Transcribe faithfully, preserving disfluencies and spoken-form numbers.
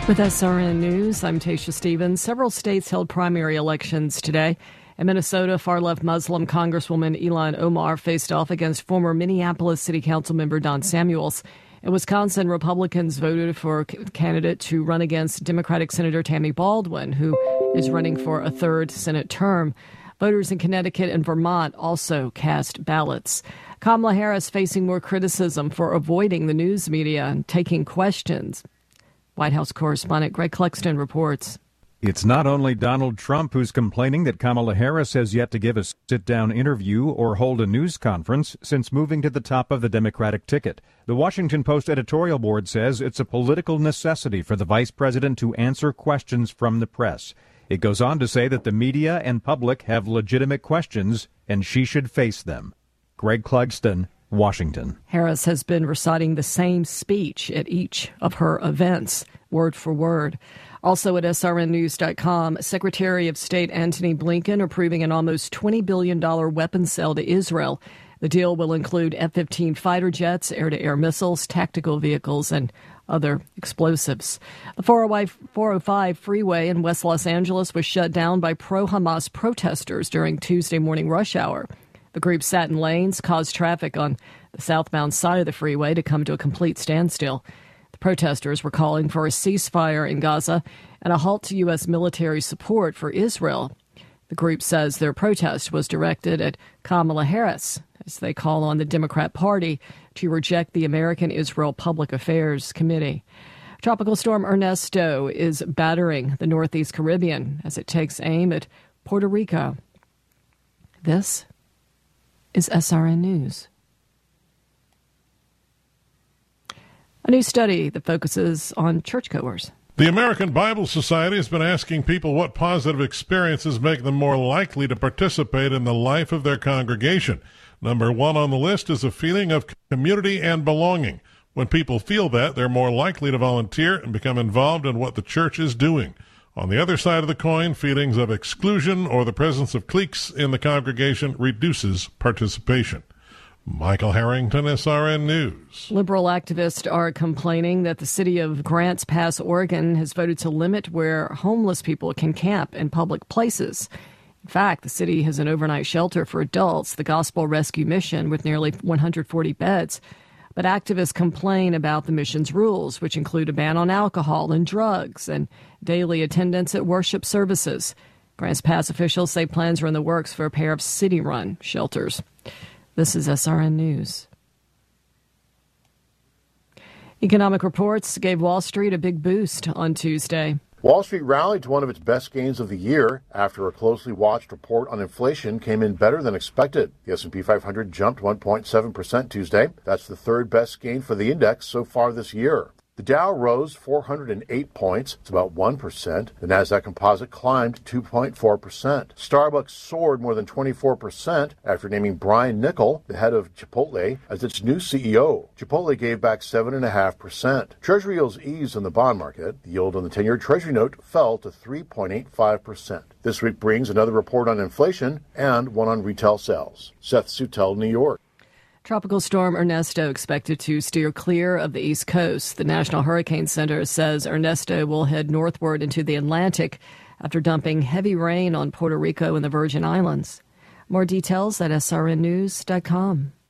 With S R N News, I'm Tasha Stevens. Several states held primary elections today. In Minnesota, far-left Muslim Congresswoman Ilhan Omar faced off against former Minneapolis City Council member Don Samuels. In Wisconsin, Republicans voted for a candidate to run against Democratic Senator Tammy Baldwin, who is running for a third Senate term. Voters in Connecticut and Vermont also cast ballots. Kamala Harris facing more criticism for avoiding the news media and taking questions. White House correspondent Greg Clugston reports. It's not only Donald Trump who's complaining that Kamala Harris has yet to give a sit-down interview or hold a news conference since moving to the top of the Democratic ticket. The Washington Post editorial board says it's a political necessity for the vice president to answer questions from the press. It goes on to say that the media and public have legitimate questions and she should face them. Greg Clugston, Washington. Harris has been reciting the same speech at each of her events, word for word. Also at S R N news dot com, Secretary of State Antony Blinken approving an almost twenty billion dollars weapons sale to Israel. The deal will include F fifteen fighter jets, air-to-air missiles, tactical vehicles, and other explosives. The four oh five freeway in West Los Angeles was shut down by pro-Hamas protesters during Tuesday morning rush hour. The group sat in lanes, caused traffic on the southbound side of the freeway to come to a complete standstill. The protesters were calling for a ceasefire in Gaza and a halt to U S military support for Israel. The group says their protest was directed at Kamala Harris, as they call on the Democrat Party to reject the American Israel Public Affairs Committee. Tropical storm Ernesto is battering the Northeast Caribbean as it takes aim at Puerto Rico. This is S R N News. A new study that focuses on churchgoers. The American Bible Society has been asking people what positive experiences make them more likely to participate in the life of their congregation. Number one on the list is a feeling of community and belonging. When people feel that, they're more likely to volunteer and become involved in what the church is doing. On the other side of the coin, feelings of exclusion or the presence of cliques in the congregation reduces participation. Michael Harrington, S R N News. Liberal activists are complaining that the city of Grants Pass, Oregon, has voted to limit where homeless people can camp in public places. In fact, the city has an overnight shelter for adults, the Gospel Rescue Mission, with nearly one hundred forty beds. But activists complain about the mission's rules, which include a ban on alcohol and drugs and daily attendance at worship services. Grants Pass officials say plans are in the works for a pair of city-run shelters. This is S R N News. Economic reports gave Wall Street a big boost on Tuesday. Wall Street rallied to one of its best gains of the year after a closely watched report on inflation came in better than expected. The S and P five hundred jumped one point seven percent Tuesday. That's the third best gain for the index so far this year. The Dow rose four hundred eight points. It's about one percent. The Nasdaq Composite climbed two point four percent. Starbucks soared more than twenty-four percent after naming Brian Niccol, the head of Chipotle, as its new C E O. Chipotle gave back seven point five percent. Treasury yields eased in the bond market. The yield on the ten-year Treasury note fell to three point eight five percent. This week brings another report on inflation and one on retail sales. Seth Sutel, New York. Tropical storm Ernesto expected to steer clear of the East Coast. The National Hurricane Center says Ernesto will head northward into the Atlantic after dumping heavy rain on Puerto Rico and the Virgin Islands. More details at S R N news dot com.